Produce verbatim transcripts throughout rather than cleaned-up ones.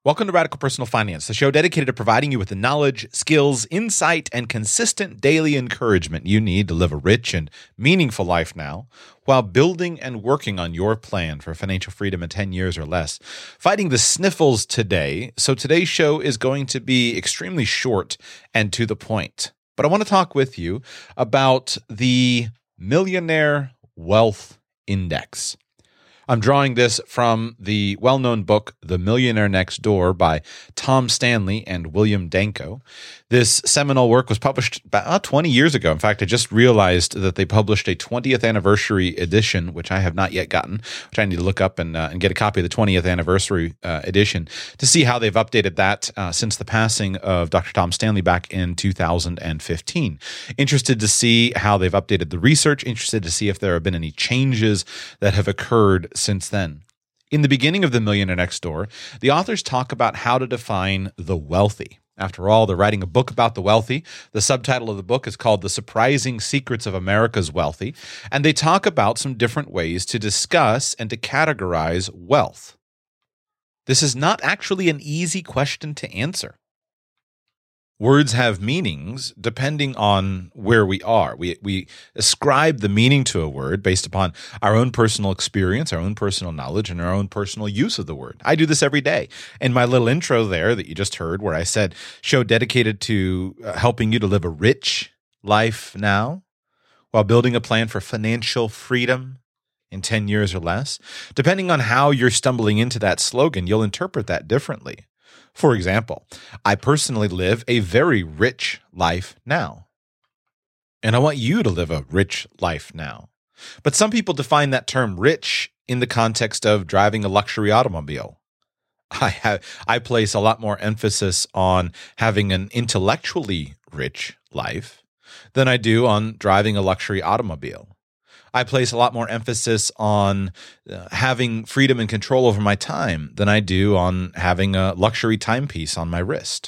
Welcome to Radical Personal Finance, the show dedicated to providing you with the knowledge, skills, insight, and consistent daily encouragement you need to live a rich and meaningful life now, while building and working on your plan for financial freedom in ten years or less. Fighting the sniffles today, so today's show is going to be extremely short and to the point. But I want to talk with you about the Millionaire Wealth Index. I'm drawing this from the well-known book, The Millionaire Next Door by Tom Stanley and William Danko. This seminal work was published about twenty years ago. In fact, I just realized that they published a twentieth anniversary edition, which I have not yet gotten, which I need to look up and, uh, and get a copy of the twentieth anniversary uh, edition to see how they've updated that uh, since the passing of Doctor Tom Stanley back in two thousand fifteen. Interested to see how they've updated the research, interested to see if there have been any changes that have occurred since then. In the beginning of The Millionaire Next Door, the authors talk about how to define the wealthy. After all, they're writing a book about the wealthy. The subtitle of the book is called The Surprising Secrets of America's Wealthy, and they talk about some different ways to discuss and to categorize wealth. This is not actually an easy question to answer. Words have meanings depending on where we are. We we ascribe the meaning to a word based upon our own personal experience, our own personal knowledge, and our own personal use of the word. I do this every day. In my little intro there that you just heard, where I said, show dedicated to uh, helping you to live a rich life now while building a plan for financial freedom in ten years or less. Depending on how you're stumbling into that slogan, you'll interpret that differently. For example, I personally live a very rich life now, and I want you to live a rich life now. But some people define that term rich in the context of driving a luxury automobile. I have, I place a lot more emphasis on having an intellectually rich life than I do on driving a luxury automobile. I place a lot more emphasis on uh, having freedom and control over my time than I do on having a luxury timepiece on my wrist.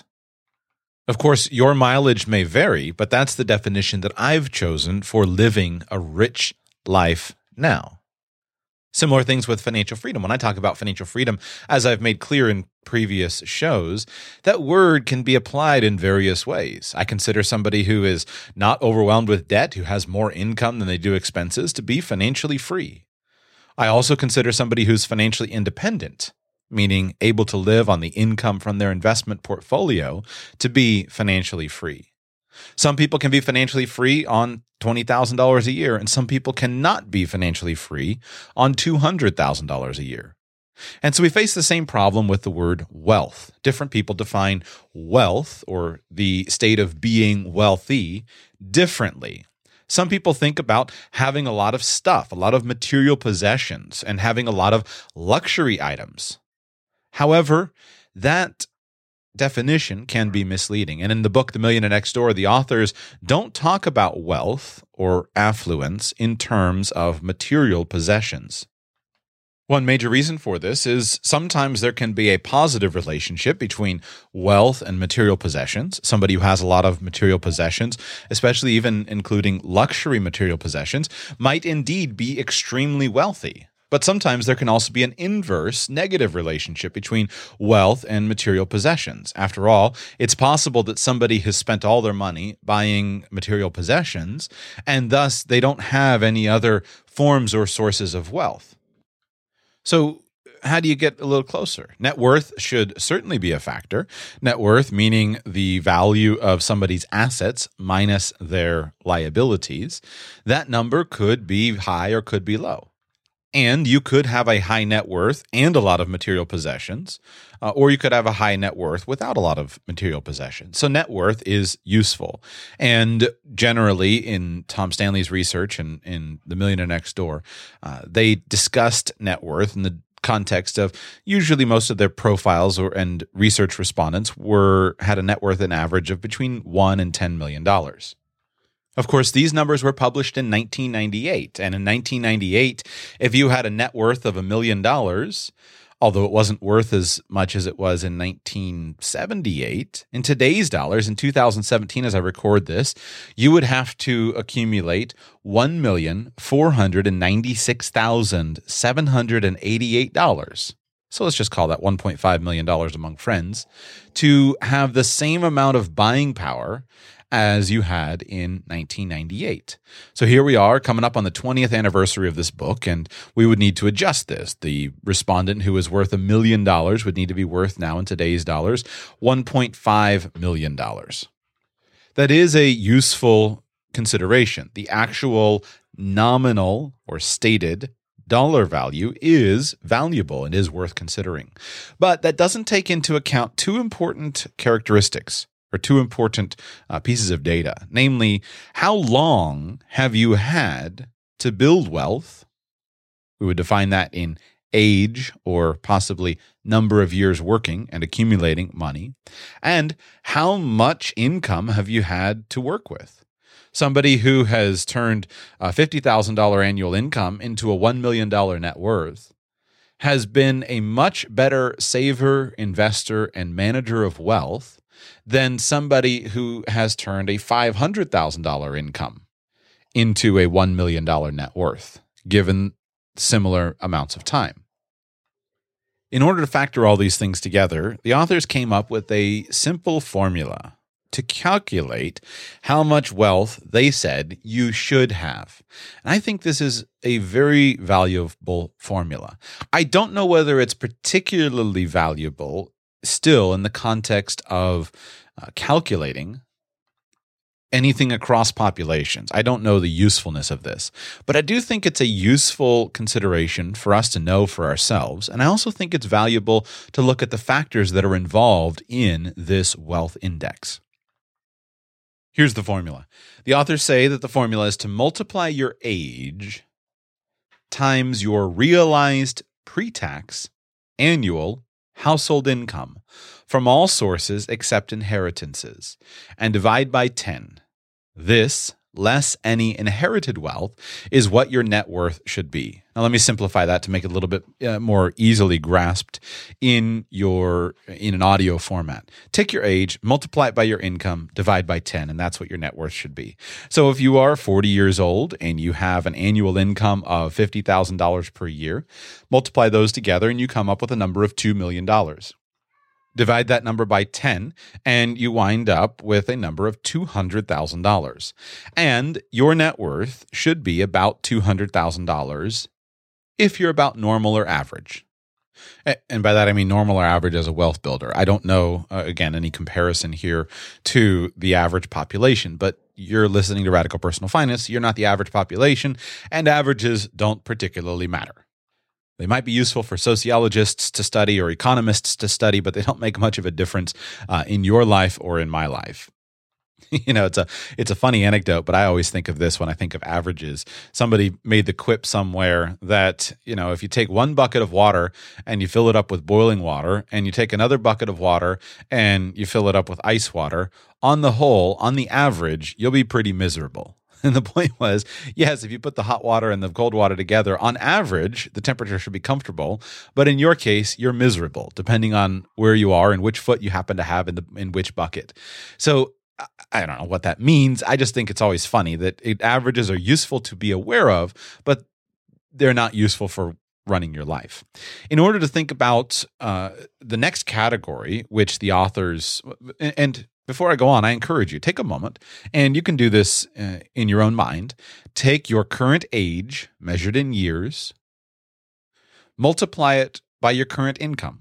Of course, your mileage may vary, but that's the definition that I've chosen for living a rich life now. Similar things with financial freedom. When I talk about financial freedom, as I've made clear in previous shows, that word can be applied in various ways. I consider somebody who is not overwhelmed with debt, who has more income than they do expenses, to be financially free. I also consider somebody who's financially independent, meaning able to live on the income from their investment portfolio, to be financially free. Some people can be financially free on twenty thousand dollars a year, and some people cannot be financially free on two hundred thousand dollars a year. And so we face the same problem with the word wealth. Different people define wealth, or the state of being wealthy, differently. Some people think about having a lot of stuff, a lot of material possessions, and having a lot of luxury items. However, that definition can be misleading. And in the book, The Millionaire Next Door, the authors don't talk about wealth or affluence in terms of material possessions. One major reason for this is sometimes there can be a positive relationship between wealth and material possessions. Somebody who has a lot of material possessions, especially even including luxury material possessions, might indeed be extremely wealthy. But sometimes there can also be an inverse negative relationship between wealth and material possessions. After all, it's possible that somebody has spent all their money buying material possessions, and thus they don't have any other forms or sources of wealth. So how do you get a little closer? Net worth should certainly be a factor. Net worth meaning the value of somebody's assets minus their liabilities. That number could be high or could be low. And you could have a high net worth and a lot of material possessions, uh, or you could have a high net worth without a lot of material possessions. So net worth is useful. And generally in Tom Stanley's research and in The Millionaire Next Door, uh, they discussed net worth in the context of usually most of their profiles or and research respondents were had a net worth an average of between one and ten million dollars. Of course, these numbers were published in nineteen ninety-eight, and in nineteen ninety-eight, if you had a net worth of a million dollars, although it wasn't worth as much as it was in nineteen seventy-eight, in today's dollars, in two thousand seventeen, as I record this, you would have to accumulate one million four hundred ninety-six thousand seven hundred eighty-eight dollars. so let's just call that one point five million dollars among friends, to have the same amount of buying power as you had in nineteen ninety-eight. So here we are coming up on the twentieth anniversary of this book, and we would need to adjust this. The respondent who is worth a million dollars would need to be worth now in today's dollars one point five million dollars. That is a useful consideration. The actual nominal or stated dollar value is valuable and is worth considering. But that doesn't take into account two important characteristics or two important uh, pieces of data. Namely, how long have you had to build wealth? We would define that in age or possibly number of years working and accumulating money. And how much income have you had to work with? Somebody who has turned a fifty thousand dollars annual income into a one million dollars net worth has been a much better saver, investor, and manager of wealth than somebody who has turned a five hundred thousand dollars income into a one million dollars net worth, given similar amounts of time. In order to factor all these things together, the authors came up with a simple formula to calculate how much wealth they said you should have. And I think this is a very valuable formula. I don't know whether it's particularly valuable still in the context of uh, calculating anything across populations. I don't know the usefulness of this, but I do think it's a useful consideration for us to know for ourselves. And I also think it's valuable to look at the factors that are involved in this wealth index. Here's the formula. The authors say that the formula is to multiply your age times your realized pre-tax annual household income from all sources except inheritances, and divide by ten. This, less any inherited wealth, is what your net worth should be. Now, let me simplify that to make it a little bit uh, more easily grasped in your in an audio format. Take your age, multiply it by your income, divide by ten, and that's what your net worth should be. So if you are forty years old and you have an annual income of fifty thousand dollars per year, multiply those together and you come up with a number of two million dollars. Divide that number by ten, and you wind up with a number of two hundred thousand dollars. And your net worth should be about two hundred thousand dollars if you're about normal or average. And by that, I mean normal or average as a wealth builder. I don't know, uh, again, any comparison here to the average population, but you're listening to Radical Personal Finance. You're not the average population, and averages don't particularly matter. They might be useful for sociologists to study or economists to study, but they don't make much of a difference uh, in your life or in my life. You know, it's a it's a funny anecdote, but I always think of this when I think of averages. Somebody made the quip somewhere that, you know, if you take one bucket of water and you fill it up with boiling water, and you take another bucket of water and you fill it up with ice water, on the whole, on the average, you'll be pretty miserable. And the point was, yes, if you put the hot water and the cold water together, on average, the temperature should be comfortable. But in your case, you're miserable, depending on where you are and which foot you happen to have in the in which bucket. So I don't know what that means. I just think it's always funny that it, averages are useful to be aware of, but they're not useful for running your life. In order to think about uh, the next category, which the authors, and before I go on, I encourage you, take a moment, and you can do this uh, in your own mind. Take your current age, measured in years, multiply it by your current income.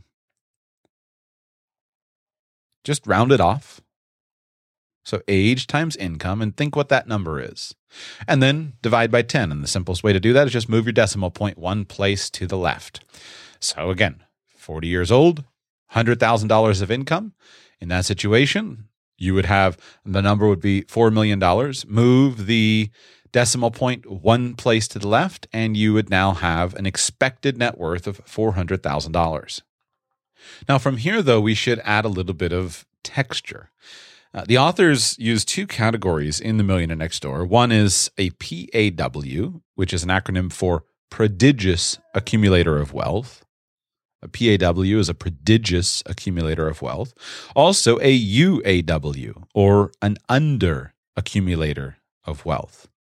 Just round it off. So age times income, and think what that number is. And then divide by ten. And the simplest way to do that is just move your decimal point one place to the left. So again, forty years old, one hundred thousand dollars of income. In that situation, you would have, the number would be four million dollars. Move the decimal point one place to the left, and you would now have an expected net worth of four hundred thousand dollars. Now from here, though, we should add a little bit of texture. Uh, the authors use two categories in The Millionaire Next Door. One is a P A W, which is an acronym for Prodigious Accumulator of Wealth. A P A W is a prodigious accumulator of wealth. Also a U A W, or an under accumulator of wealth.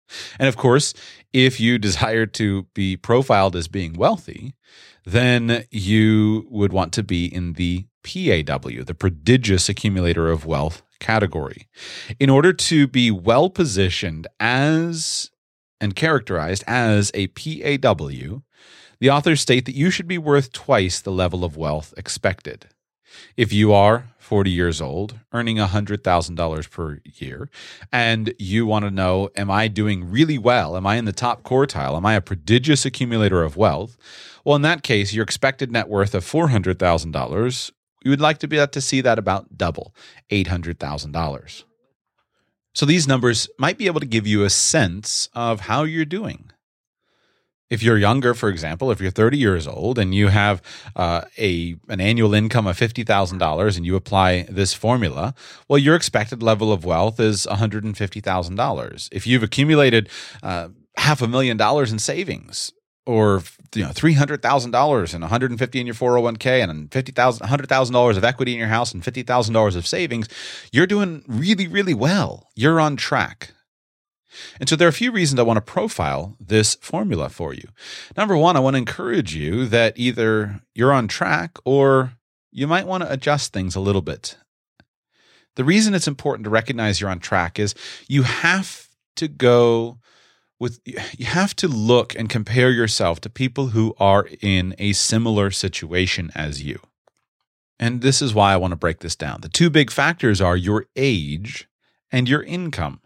And of course, if you desire to be profiled as being wealthy, then you would want to be in the P A W, the prodigious accumulator of wealth category. In order to be well positioned as and characterized as a P A W, the authors state that you should be worth twice the level of wealth expected. If you are forty years old, earning one hundred thousand dollars per year, and you want to know, am I doing really well? Am I in the top quartile? Am I a prodigious accumulator of wealth? Well, in that case, your expected net worth of four hundred thousand dollars, you would like to be able to see that about double, eight hundred thousand dollars. So these numbers might be able to give you a sense of how you're doing. If you're younger, for example, if you're thirty years old and you have uh, a an annual income of fifty thousand dollars and you apply this formula, well, your expected level of wealth is one hundred fifty thousand dollars. If you've accumulated uh, half a million dollars in savings, or you know three hundred thousand dollars and one hundred fifty in your four oh one k and fifty thousand dollars, one hundred thousand dollars of equity in your house and fifty thousand dollars of savings, you're doing really, really well. You're on track. And so there are a few reasons I want to profile this formula for you. Number one, I want to encourage you that either you're on track or you might want to adjust things a little bit. The reason it's important to recognize you're on track is you have to go with, you have to look and compare yourself to people who are in a similar situation as you. And this is why I want to break this down. The two big factors are your age and your income.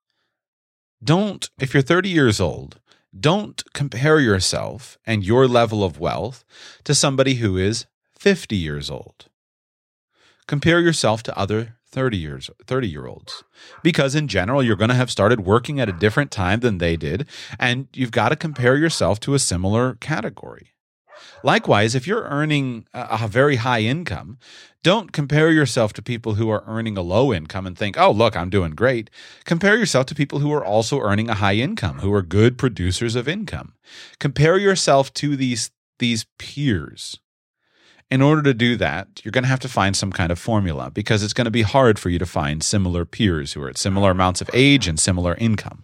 Don't, if you're thirty years old, don't compare yourself and your level of wealth to somebody who is fifty years old. Compare yourself to other thirty years, thirty year olds, because in general, you're going to have started working at a different time than they did, and you've got to compare yourself to a similar category. Likewise, if you're earning a very high income, don't compare yourself to people who are earning a low income and think, oh, look, I'm doing great. Compare yourself to people who are also earning a high income, who are good producers of income. Compare yourself to these, these peers. In order to do that, you're going to have to find some kind of formula because it's going to be hard for you to find similar peers who are at similar amounts of age and similar income.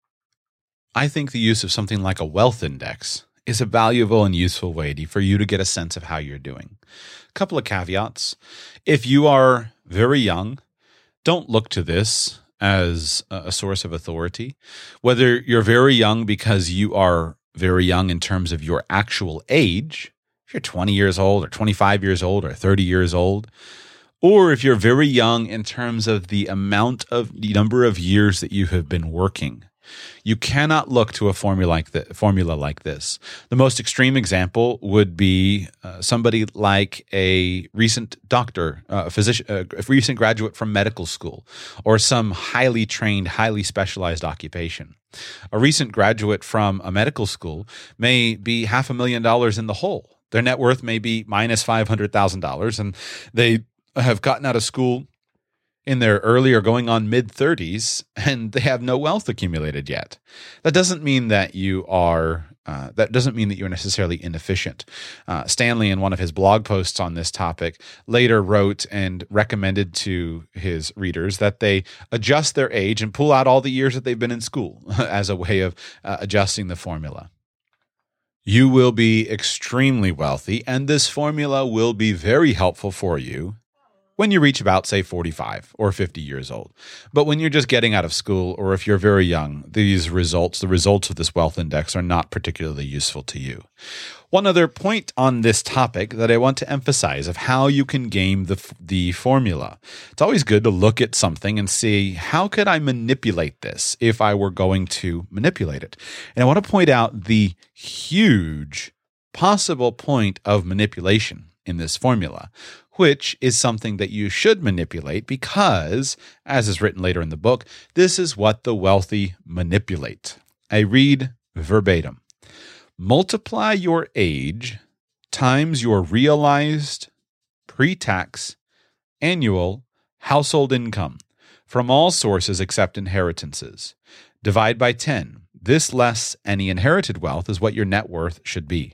I think the use of something like a wealth index is a valuable and useful way to, for you to get a sense of how you're doing. A couple of caveats. If you are very young, don't look to this as a source of authority. Whether you're very young because you are very young in terms of your actual age, if you're twenty years old or twenty-five years old or thirty years old, or if you're very young in terms of the amount of the number of years that you have been working, you cannot look to a formula like, the, formula like this. The most extreme example would be uh, somebody like a recent doctor, uh, a physician, uh, a recent graduate from medical school, or some highly trained, highly specialized occupation. A recent graduate from a medical school may be half a million dollars in the hole. Their net worth may be minus five hundred thousand dollars, and they have gotten out of school in their early or going on mid-thirties, and they have no wealth accumulated yet. That doesn't mean that you are, uh, that doesn't mean that you're necessarily inefficient. Uh, Stanley, in one of his blog posts on this topic, later wrote and recommended to his readers that they adjust their age and pull out all the years that they've been in school as a way of uh, adjusting the formula. You will be extremely wealthy, and this formula will be very helpful for you when you reach about, say, forty-five or fifty years old. But when you're just getting out of school, or if you're very young, these results, the results of this wealth index, are not particularly useful to you. One other point on this topic that I want to emphasize of how you can game the, the formula. It's always good to look at something and see, how could I manipulate this if I were going to manipulate it? And I want to point out the huge possible point of manipulation in this formula, which is something that you should manipulate because, as is written later in the book, this is what the wealthy manipulate. I read verbatim. Multiply your age times your realized pre-tax annual household income from all sources except inheritances. Divide by ten. This less any inherited wealth is what your net worth should be.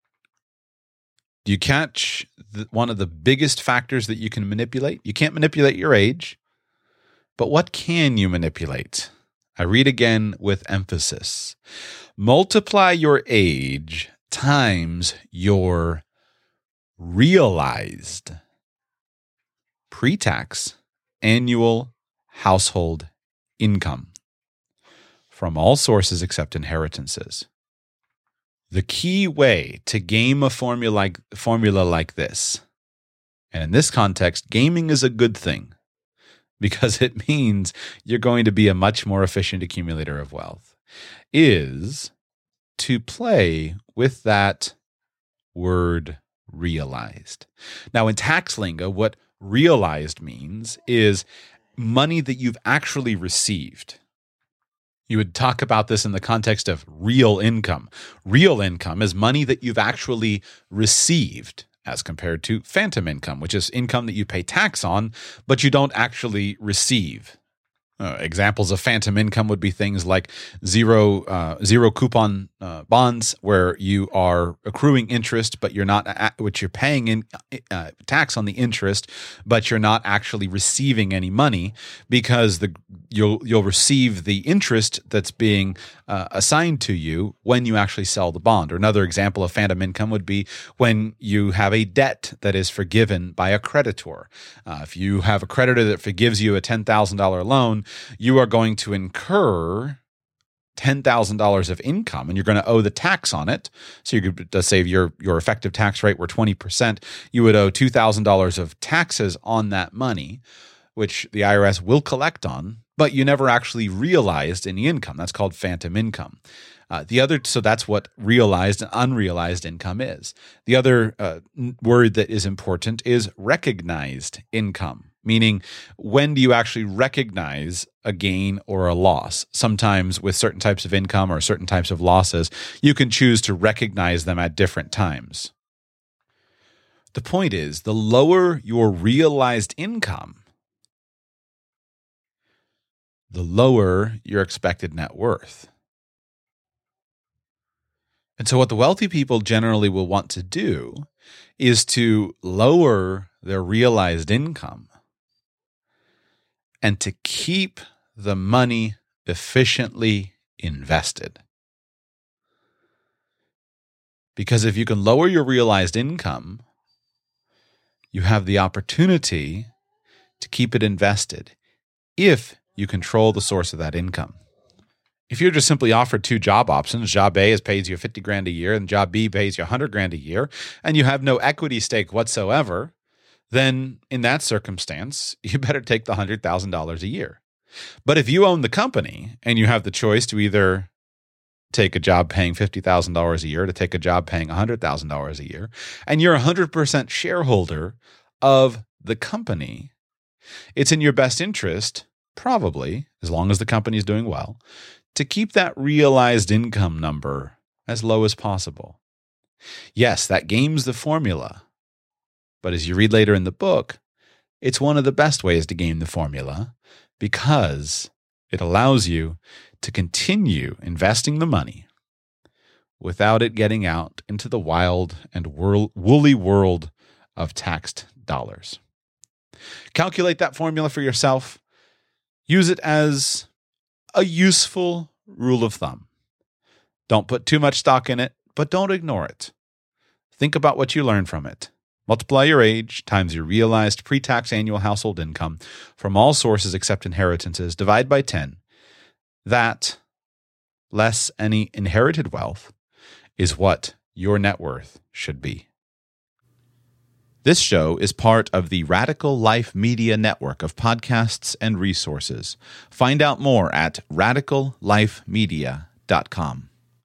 Do you catch the, one of the biggest factors that you can manipulate? You can't manipulate your age, but what can you manipulate? I read again with emphasis. Multiply your age times your realized pre-tax annual household income from all sources except inheritances. The key way to game a formula like, formula like this, and in this context, gaming is a good thing because it means you're going to be a much more efficient accumulator of wealth, is to play with that word realized. Now, in tax lingo, what realized means is money that you've actually received. You would talk about this in the context of real income. Real income is money that you've actually received as compared to phantom income, which is income that you pay tax on, but you don't actually receive. Uh, examples of phantom income would be things like zero uh, zero coupon uh, bonds, where you are accruing interest, but you're not, at, which you're paying in uh, tax on the interest, but you're not actually receiving any money because the you'll you'll receive the interest that's being uh, assigned to you when you actually sell the bond. Or another example of phantom income would be when you have a debt that is forgiven by a creditor. Uh, if you have a creditor that forgives you a ten thousand dollars loan, you are going to incur ten thousand dollars of income, and you're going to owe the tax on it. So you could, let's say your, your effective tax rate were twenty percent, you would owe two thousand dollars of taxes on that money, which the I R S will collect on, but you never actually realized any income. That's called phantom income. Uh, the other, so that's what realized and unrealized income is. The other uh, word that is important is recognized income, meaning when do you actually recognize a gain or a loss? Sometimes with certain types of income or certain types of losses, you can choose to recognize them at different times. The point is, the lower your realized income, the lower your expected net worth. And so what the wealthy people generally will want to do is to lower their realized income and to keep the money efficiently invested. Because if you can lower your realized income, you have the opportunity to keep it invested if you control the source of that income. If you're just simply offered two job options, job A is pays you fifty grand a year and job B pays you one hundred grand a year, and you have no equity stake whatsoever, then in that circumstance, you better take the one hundred thousand dollars a year. But if you own the company and you have the choice to either take a job paying fifty thousand dollars a year to take a job paying one hundred thousand dollars a year, and you're a one hundred percent shareholder of the company, it's in your best interest, probably, as long as the company is doing well, to keep that realized income number as low as possible. Yes, that games the formula. But as you read later in the book, it's one of the best ways to game the formula because it allows you to continue investing the money without it getting out into the wild and whirl- woolly world of taxed dollars. Calculate that formula for yourself. Use it as a useful rule of thumb. Don't put too much stock in it, but don't ignore it. Think about what you learned from it. Multiply your age times your realized pre-tax annual household income from all sources except inheritances. Divide by ten. That, less any inherited wealth, is what your net worth should be. This show is part of the Radical Life Media network of podcasts and resources. Find out more at radical life media dot com.